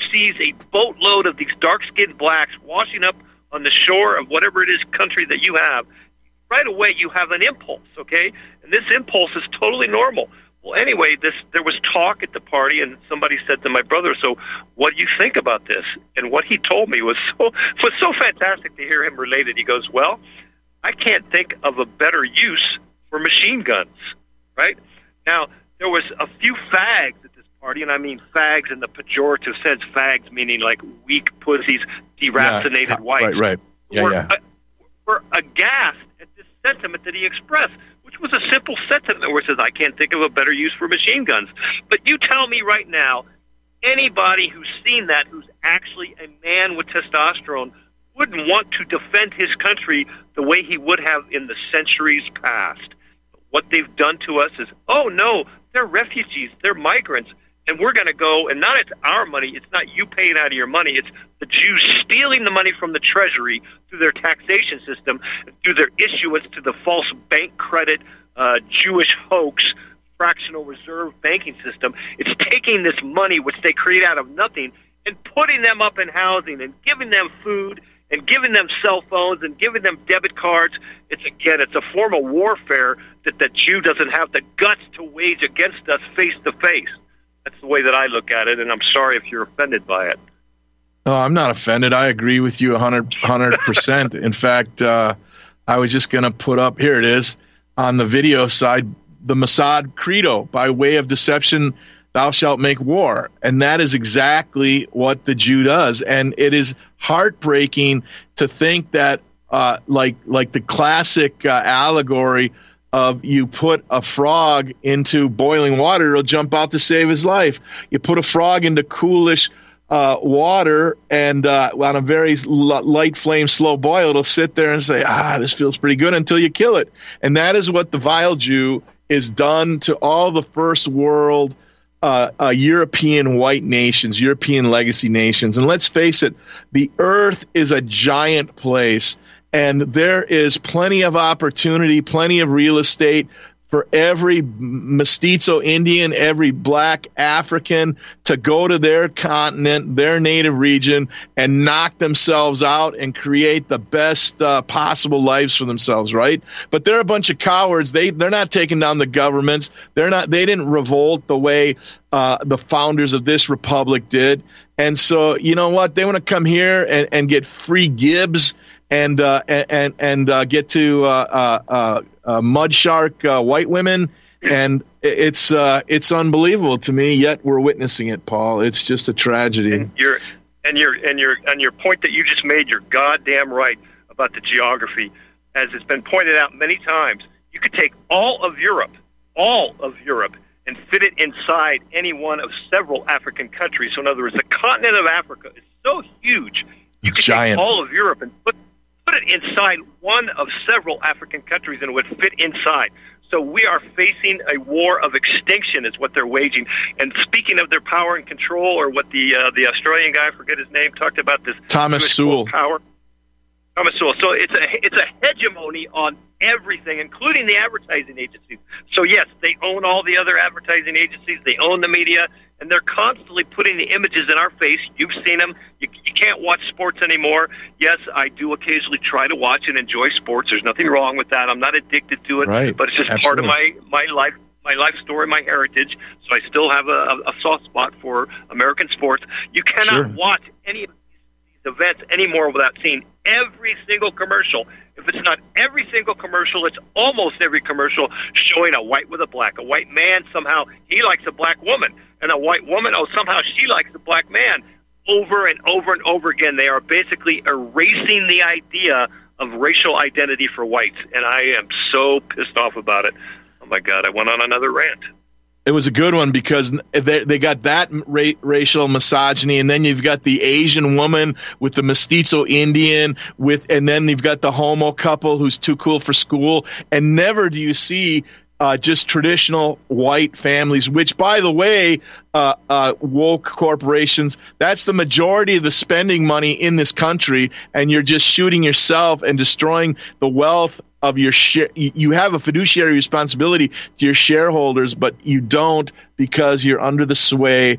sees a boatload of these dark-skinned blacks washing up on the shore of whatever it is country that you have, right away you have an impulse, okay? And this impulse is totally normal. Well, anyway, this there was talk at the party, and somebody said to my brother, so what do you think about this? And what he told me was so was so fantastic to hear him relate it. He goes, well, I can't think of a better use for machine guns, right? Now, there was a few fags at this party, and I mean fags in the pejorative sense, fags meaning like weak pussies, deracinated yeah, whites. Right, right. Yeah, were, yeah. Uh, were aghast at this sentiment that he expressed, which was a simple sentiment where it says, I can't think of a better use for machine guns. But you tell me right now, anybody who's seen that, who's actually a man with testosterone, wouldn't want to defend his country the way he would have in the centuries past. What they've done to us is, oh, no, they're refugees, they're migrants, and we're going to go, and not it's our money, it's not you paying out of your money, it's the Jews stealing the money from the Treasury through their taxation system, through their issuance to the false bank credit, uh, Jewish hoax, fractional reserve banking system. It's taking this money, which they create out of nothing, and putting them up in housing and giving them food and giving them cell phones and giving them debit cards. It's, again, it's a form of warfare that the Jew doesn't have the guts to wage against us face to face. That's the way that I look at it, and I'm sorry if you're offended by it. No, I'm not offended. I agree with you one hundred percent. In fact, uh, I was just going to put up, here it is, on the video side, the Mossad credo, by way of deception, thou shalt make war. And that is exactly what the Jew does. And it is heartbreaking to think that, uh, like, like the classic uh, allegory of you put a frog into boiling water, it'll jump out to save his life. You put a frog into coolish uh, water and uh, on a very light flame, slow boil, it'll sit there and say, ah, this feels pretty good until you kill it. And that is what the vile Jew is done to all the first world uh, uh, European white nations, European legacy nations. And let's face it, the earth is a giant place. And there is plenty of opportunity, plenty of real estate for every mestizo Indian, every black African to go to their continent, their native region, and knock themselves out and create the best uh, possible lives for themselves, right? But they're a bunch of cowards. They, they're not taking down the governments. They're not. They didn't revolt the way uh, the founders of this republic did. And so, you know what? They want to come here and, and get free Gibbs and uh, and and uh, get to uh, uh, uh, mud shark uh, white women, and it's uh, it's unbelievable to me. Yet we're witnessing it, Paul. It's just a tragedy. And you're and your and your and your point that you just made, you're goddamn right about the geography. As it's been pointed out many times, you could take all of Europe, all of Europe, and fit it inside any one of several African countries. So in other words, the continent of Africa is so huge, you could Giant. take all of Europe and put Put it inside one of several African countries, and it would fit inside. So we are facing a war of extinction, is what they're waging. And speaking of their power and control, or what the uh, the Australian guy, I forget his name, talked about this Thomas Jewish Sewell. power. Thomas Sewell. So it's a it's a hegemony on everything, including the advertising agencies. So yes, they own all the other advertising agencies. They own the media. And they're constantly putting the images in our face. You've seen them. You, you can't watch sports anymore. Yes, I do occasionally try to watch and enjoy sports. There's nothing wrong with that. I'm not addicted to it, right. But it's just Absolutely. part of my, my life, my life story, my heritage. So I still have a, a soft spot for American sports. You cannot Sure. watch any of these events anymore without seeing every single commercial. If it's not every single commercial, it's almost every commercial showing a white with a black. A white man, somehow he likes a black woman. And a white woman, oh, somehow she likes a black man. Over and over and over again, they are basically erasing the idea of racial identity for whites. And I am so pissed off about it. Oh, my God, I went on another rant. It was a good one because they, they got that ra- racial misogyny, and then you've got the Asian woman with the mestizo Indian, with, and then you've got the homo couple who's too cool for school, and never do you see uh, just traditional white families, which, by the way, uh, uh, woke corporations, that's the majority of the spending money in this country, and you're just shooting yourself and destroying the wealth of your share. You have a fiduciary responsibility to your shareholders, but you don't because you're under the sway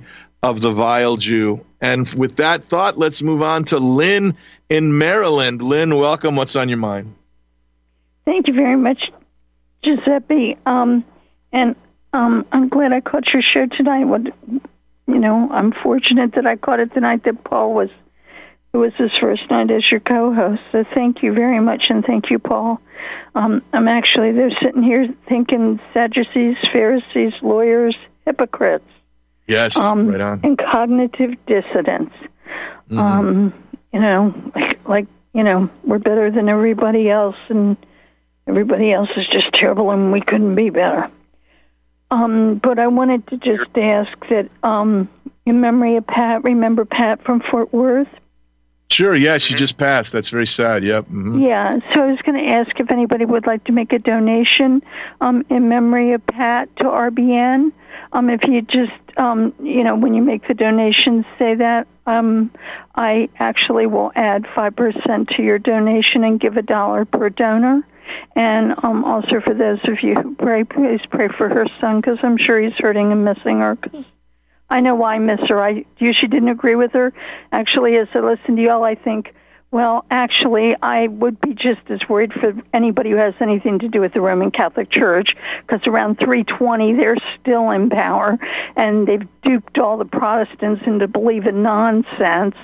of the vile Jew. And with that thought, let's move on to Lynn in Maryland. Lynn, welcome. What's on your mind? Thank you very much, Giuseppe. Um, and um, I'm glad I caught your show tonight. What, you know, I'm fortunate that I caught it the night that Paul was. It was his first night as your co-host. So thank you very much, and thank you, Paul. Um, I'm actually there sitting here thinking Sadducees, Pharisees, lawyers, hypocrites. Yes, um, right on. And cognitive dissonance. Mm-hmm. Um, you know, like, like, you know, we're better than everybody else, and everybody else is just terrible, and we couldn't be better. Um, but I wanted to just ask that, um, in memory of Pat, remember Pat from Fort Worth? Sure, yeah, she just passed. That's very sad, yep. Mm-hmm. Yeah, so I was going to ask if anybody would like to make a donation um, in memory of Pat to R B N. Um, if you just, um, you know, when you make the donation, say that. Um, I actually will add five percent to your donation and give a dollar per donor. And um, also for those of you who pray, please pray for her son, because I'm sure he's hurting and missing her, because I know why I miss her. I usually didn't agree with her. Actually, as I listen to y'all, I think, well, actually, I would be just as worried for anybody who has anything to do with the Roman Catholic Church, because around three twenty, they're still in power, and they've duped all the Protestants into believing nonsense.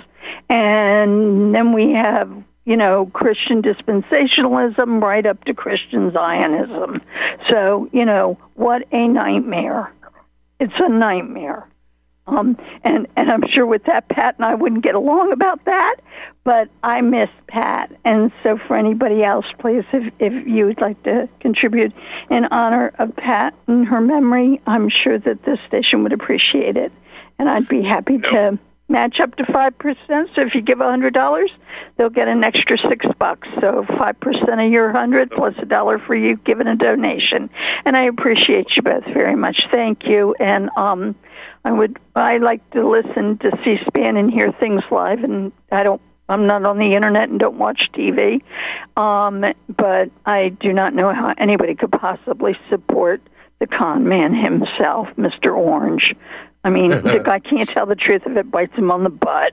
And then we have, you know, Christian dispensationalism right up to Christian Zionism. So, you know, what a nightmare. It's a nightmare. Um, and, and I'm sure with that, Pat and I wouldn't get along about that, but I miss Pat. And so for anybody else, please, if, if you would like to contribute in honor of Pat and her memory, I'm sure that this station would appreciate it. And I'd be happy to match up to five percent. So if you give one hundred dollars, they'll get an extra six bucks. So five percent of your one hundred plus a dollar for you giving a donation. And I appreciate you both very much. Thank you. And, um, I would. I like to listen to C-SPAN and hear things live, and I don't. I'm not on the internet and don't watch T V. Um, but I do not know how anybody could possibly support the con man himself, Mister Orange. I mean, the guy can't tell the truth if it bites him on the butt.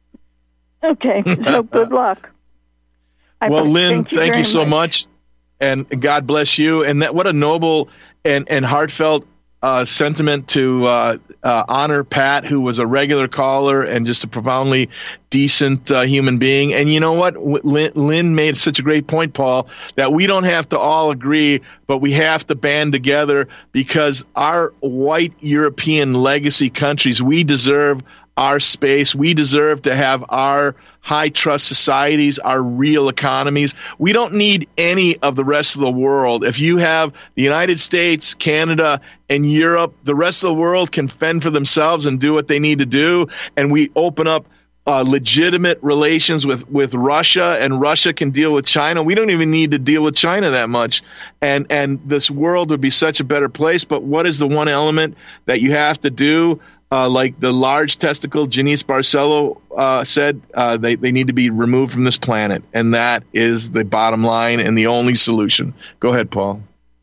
Okay, so good luck. Well, I, Lynn, thank you, thank you so much. much, and God bless you. And that what a noble and and heartfelt Uh, sentiment to uh, uh, honor Pat, who was a regular caller and just a profoundly decent uh, human being. And you know what? Lynn, Lynn made such a great point, Paul, that we don't have to all agree, but we have to band together, because our white European legacy countries, we deserve our space. We deserve to have our high trust societies, our real economies. We don't need any of the rest of the world. If you have the United States, Canada, and Europe, the rest of the world can fend for themselves and do what they need to do. And we open up uh, legitimate relations with, with Russia, and Russia can deal with China. We don't even need to deal with China that much. And, and this world would be such a better place. But what is the one element that you have to do? Uh, like the large testicle, Janice Barcelo uh, said, uh, they, they need to be removed from this planet. And that is the bottom line and the only solution. Go ahead, Paul.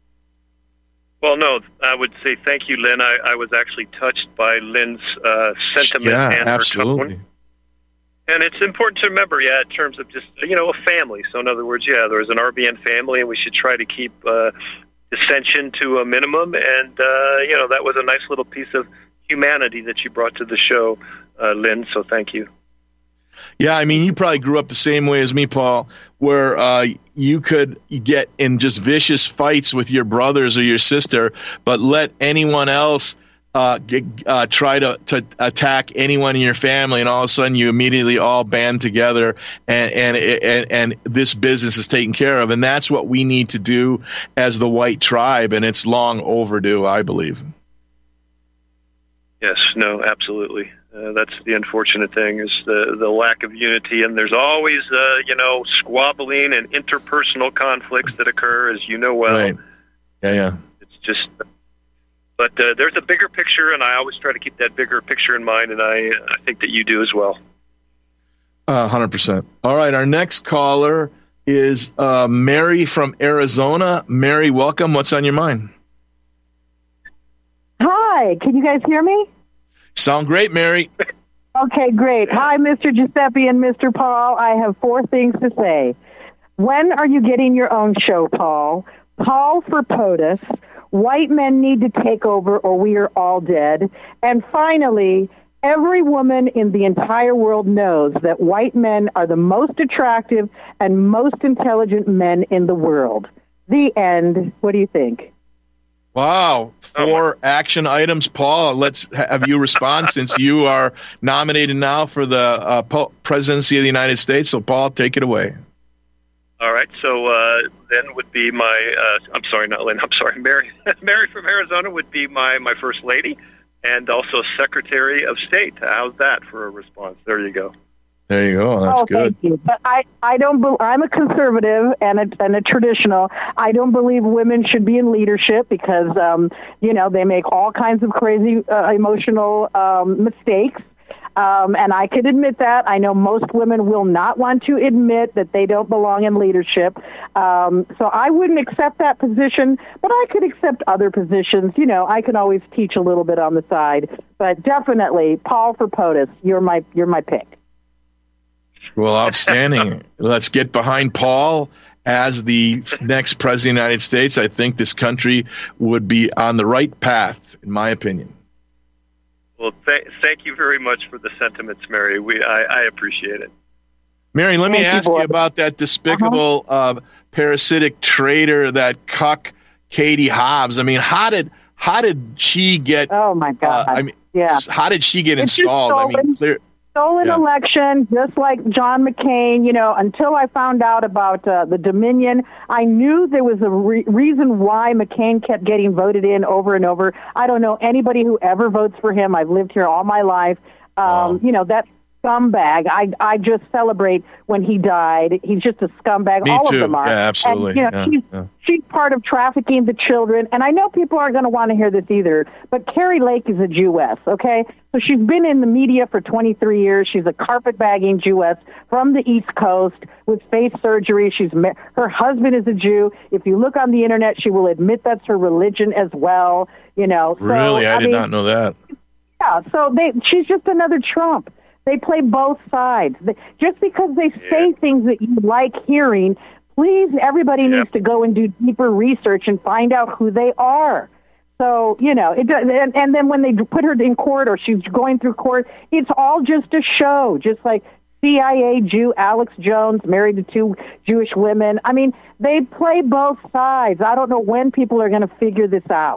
Well, no, I would say thank you, Lynn. I, I was actually touched by Lynn's uh, sentiment. Yeah, and absolutely. Her and it's important to remember, yeah, in terms of just, you know, a family. So in other words, yeah, there's an R B N family, and we should try to keep uh, dissension to a minimum. And, uh, you know, that was a nice little piece of humanity that you brought to the show, uh, Lynn, so thank you. Yeah, I mean, you probably grew up the same way as me, Paul, where uh, you could get in just vicious fights with your brothers or your sister, but let anyone else uh, get, uh, try to, to attack anyone in your family, and all of a sudden you immediately all band together, and, and, and, and this business is taken care of. And that's what we need to do as the white tribe, and it's long overdue, I believe. Yes, no, absolutely. Uh, that's the unfortunate thing, is the the lack of unity, and there's always, uh, you know, squabbling and interpersonal conflicts that occur, as you know well. Right. Yeah, yeah. It's just, but uh, there's a bigger picture, and I always try to keep that bigger picture in mind, and I, I think that you do as well. Uh, one hundred percent. All right, our next caller is uh, Mary from Arizona. Mary, welcome. What's on your mind? Hi, can you guys hear me? Sound great, Mary. Okay, great. Hi, Mister Giuseppe and Mister Paul. I have four things to say. When are you getting your own show, Paul? Paul for POTUS. White men need to take over or we are all dead. And finally, every woman in the entire world knows that white men are the most attractive and most intelligent men in the world. The end. What do you think? Wow. Four action items. Paul, let's have you respond since you are nominated now for the uh, po- presidency of the United States. So, Paul, take it away. All right. So uh, then would be my, uh, I'm sorry, not Lynn, I'm sorry, Mary. Mary from Arizona would be my, my first lady and also Secretary of State. How's that for a response? There you go. There you go. That's oh, good. Thank you. But I, I don't. Be, I'm a conservative and a, and a traditional. I don't believe women should be in leadership because, um, you know, they make all kinds of crazy uh, emotional um, mistakes. Um, and I could admit that. I know most women will not want to admit that they don't belong in leadership. Um, so I wouldn't accept that position, but I could accept other positions. You know, I can always teach a little bit on the side. But definitely, Paul for POTUS, you're my you're my pick. Well, outstanding. Let's get behind Paul as the next president of the United States. I think this country would be on the right path, in my opinion. Well, th- thank you very much for the sentiments, Mary. We I, I appreciate it. Mary, let me Thank you, ask you, boy. about that despicable, uh, parasitic traitor, that cuck Katie Hobbs. I mean, how did how did she get? Oh my God! Uh, I mean, yeah. How did she get It's just installed? I mean, stolen. clear. Stolen Yeah. election, just like John McCain. You know, until I found out about uh, the Dominion, I knew there was a re- reason why McCain kept getting voted in over and over. I don't know anybody who ever votes for him. I've lived here all my life. Um, Wow. You know, that scumbag. I I just celebrate when he died. He's just a scumbag. Me all too. of them are. Yeah, absolutely. And, you know, Yeah, she's, yeah. she's part of trafficking the children. And I know people aren't going to want to hear this either, but Carrie Lake is a Jewess, okay? So she's been in the media for twenty-three years. She's a carpetbagging Jewess from the East Coast with face surgery. She's ma- her husband is a Jew. If you look on the internet, she will admit that's her religion as well. You know, so, Really, I, I did mean, not know that. yeah, so they she's just another Trump. They play both sides. They, just because they say things that you like hearing, please, everybody needs to go and do deeper research and find out who they are. So, you know, it does, and, and then when they put her in court or she's going through court, it's all just a show, just like C I A Jew Alex Jones married to two Jewish women. I mean, they play both sides. I don't know when people are going to figure this out.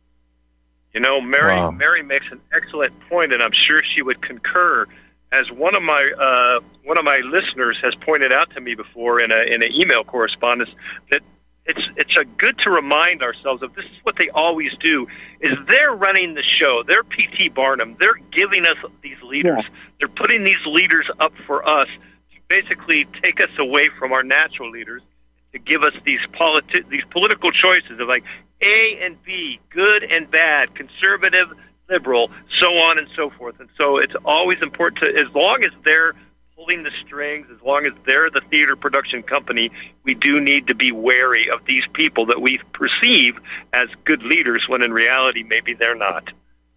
You know, Mary Wow. Mary makes an excellent point, and I'm sure she would concur. As one of my uh, one of my listeners has pointed out to me before in a in an email correspondence, that it's it's a good to remind ourselves of this is what they always do. Is they're running the show. They're P T Barnum. They're giving us these leaders. Yeah. They're putting these leaders up for us to basically take us away from our natural leaders, to give us these politi- these political choices of like A and B, good and bad, conservative, liberal, so on and so forth. And so it's always important to, as long as they're pulling the strings, as long as they're the theater production company, we do need to be wary of these people that we perceive as good leaders when in reality maybe they're not.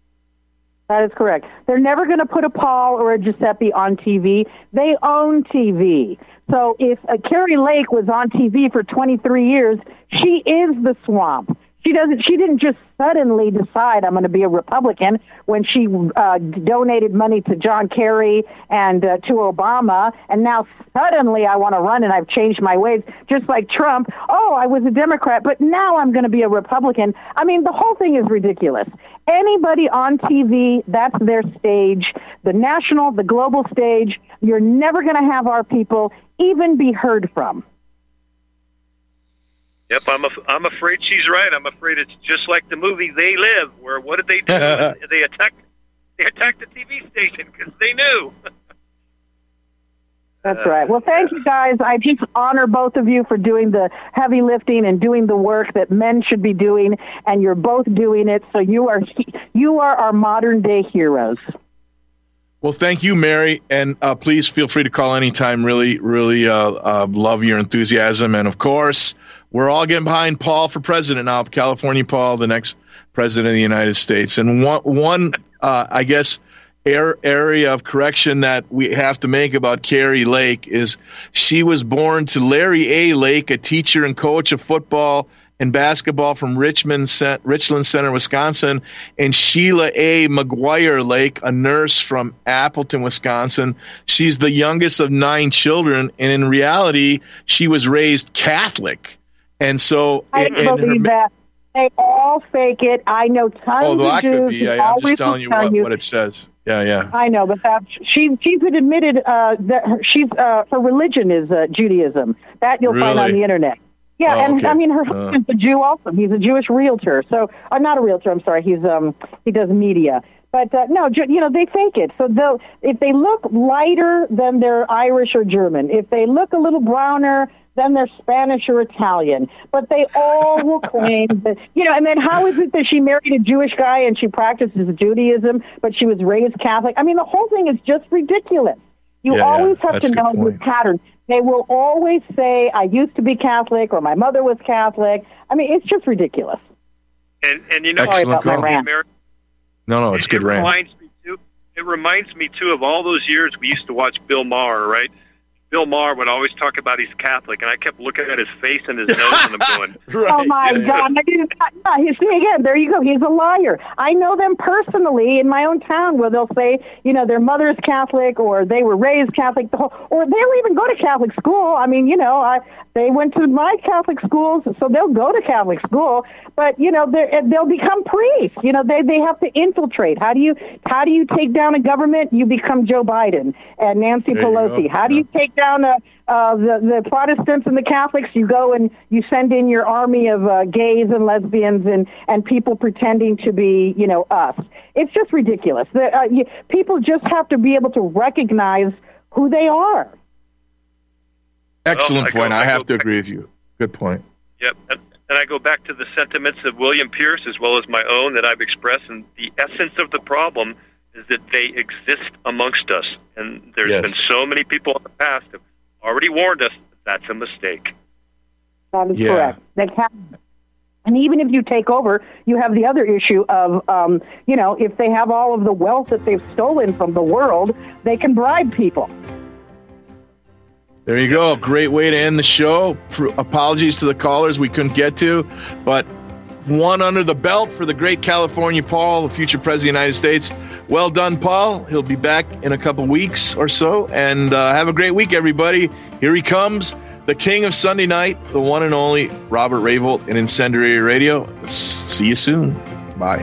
That is correct. They're never going to put a Paul or a Giuseppe on T V. They own T V. So if uh, Carrie Lake was on T V for twenty-three years, she is the swamp. She doesn't. She didn't just suddenly decide I'm going to be a Republican when she uh, donated money to John Kerry and uh, to Obama, and now suddenly I want to run and I've changed my ways, just like Trump. Oh, I was a Democrat, but now I'm going to be a Republican. I mean, the whole thing is ridiculous. Anybody on T V, that's their stage. The national, the global stage. You're never going to have our people even be heard from. Yep, I'm af- I'm afraid she's right. I'm afraid it's just like the movie They Live, where what did they do? they attacked they attacked the T V station because they knew. That's right. Well, thank you guys. I just honor both of you for doing the heavy lifting and doing the work that men should be doing, and you're both doing it. So you are you are our modern day heroes. Well, thank you, Mary, and uh, please feel free to call anytime. Really, really uh, uh, love your enthusiasm. And, of course, we're all getting behind Paul for president now, California Paul, the next president of the United States. And one, one uh, I guess, air, area of correction that we have to make about Kari Lake is she was born to Larry A. Lake, a teacher and coach of football and basketball from Richmond, Richland Center, Wisconsin, and Sheila A. McGuire Lake, a nurse from Appleton, Wisconsin. She's the youngest of nine children, and in reality, she was raised Catholic. And so, I and, believe and her, that. They all fake it. I know tons although of I Jews could be, who I, I'm always just telling you tell what, you what it says. Yeah, yeah. I know, but that, she she's admitted uh, that her, she's uh, her religion is uh, Judaism. That you'll find on Really? the internet. Yeah, Oh, and okay. I mean her Uh. husband's a Jew also. He's a Jewish realtor. So, uh, not a realtor. I'm sorry. He's um he does media. But uh, no, Ju- you know they fake it. So they'll if they look lighter, then they're Irish or German. If they look a little browner, then they're Spanish or Italian. But they all will claim that, you know, and then how is it that she married a Jewish guy and she practices Judaism, but she was raised Catholic? I mean, the whole thing is just ridiculous. You Yeah, yeah, always have that's to a good know the point. pattern. They will always say, I used to be Catholic or my mother was Catholic. I mean, it's just ridiculous. And and you know, Sorry about my call. rant. Ameri- No, no, it's it, good it rant. reminds me too. It reminds me too of all those years we used to watch Bill Maher, right? Bill Maher would always talk about he's Catholic, and I kept looking at his face and his nose, and I'm going, Oh my yeah, yeah. God! I didn't, no, you see again. There you go. He's a liar. I know them personally in my own town, where they'll say, you know, their mother's Catholic, or they were raised Catholic, the whole, or they'll even go to Catholic school. I mean, you know, I, they went to my Catholic schools, so they'll go to Catholic school. But you know, they're- they'll become priests. You know, they they have to infiltrate. How do you how do you take down a government? You become Joe Biden and Nancy There you Pelosi. go. How do you take down a Uh, the, the Protestants and the Catholics? You go and you send in your army of uh, gays and lesbians and, and people pretending to be, you know, us. It's just ridiculous. The, uh, you, people just have to be able to recognize who they are. Excellent Well, I go- point. I I have go to back- agree with you. Good point. Yep. And, and I go back to the sentiments of William Pierce as well as my own that I've expressed. And the essence of the problem is that they exist amongst us. And there's Yes. been so many people in the past who have already warned us that that's a mistake. That is Yeah. correct. They can. And even if you take over, you have the other issue of, um, you know, if they have all of the wealth that they've stolen from the world, they can bribe people. There you go. Great way to end the show. Pr- apologies to the callers we couldn't get to, but one under the belt for the great California Paul, the future president of the United States. Well done, Paul. He'll be back in a couple weeks or so. And uh, have a great week, everybody. Here he comes, the king of Sunday night, the one and only Robert Raybolt in Incendiary Radio. See you soon. Bye.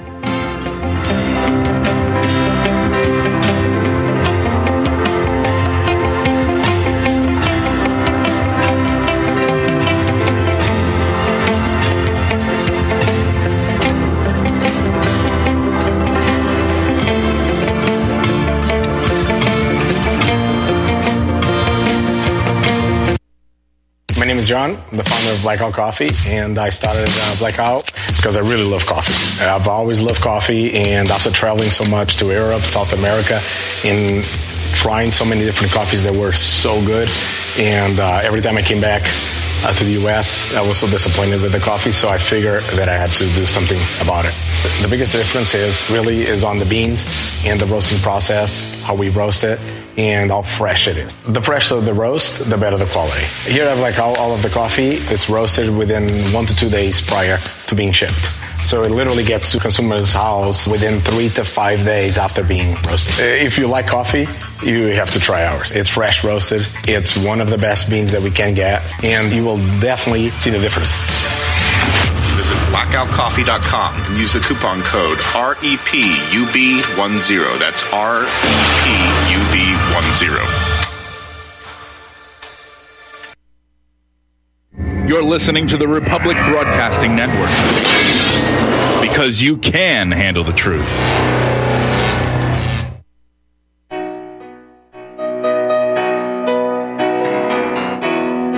My name is John, I'm the founder of Blackout Coffee, and I started uh, Blackout because I really love coffee. I've always loved coffee, and after traveling so much to Europe, South America, and trying so many different coffees that were so good, and uh, every time I came back uh, to the U S, I was so disappointed with the coffee, so I figured that I had to do something about it. The biggest difference is really is on the beans and the roasting process, how we roast it, and how fresh it is. The fresher the roast, the better the quality. Here I have like all, all of the coffee. It's roasted within one to two days prior to being shipped. So it literally gets to consumer's house within three to five days after being roasted. If you like coffee, you have to try ours. It's fresh roasted. It's one of the best beans that we can get, and you will definitely see the difference. Visit blackout coffee dot com and use the coupon code R E P U B ten. That's R E P U B ten. You're listening to the Republic Broadcasting Network because you can handle the truth.